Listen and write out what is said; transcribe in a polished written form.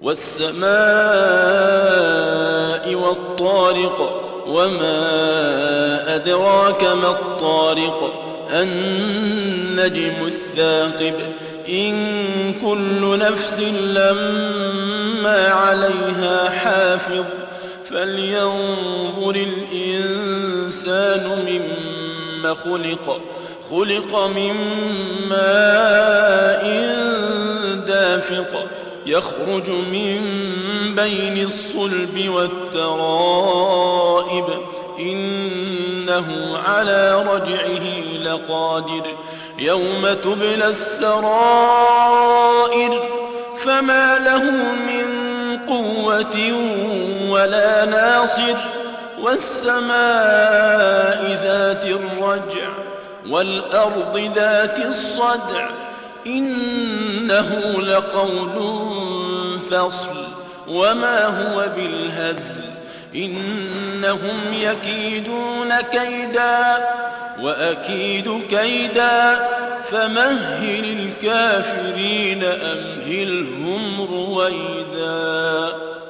والسماء والطارق وما أدراك ما الطارق النجم الثاقب إن كل نفس لما عليها حافظ فلينظر الإنسان مما خلق من ماء دافق يخرج من بين الصلب والترائب إنه على رجعه لقادر يوم تبلى السرائر فما له من قوة ولا ناصر والسماء ذات الرجع والأرض ذات الصدع إنه لقول فصل وما هو بالهزل إنهم يكيدون كيدا وأكيد كيدا فمهل الكافرين أمهلهم رويدا.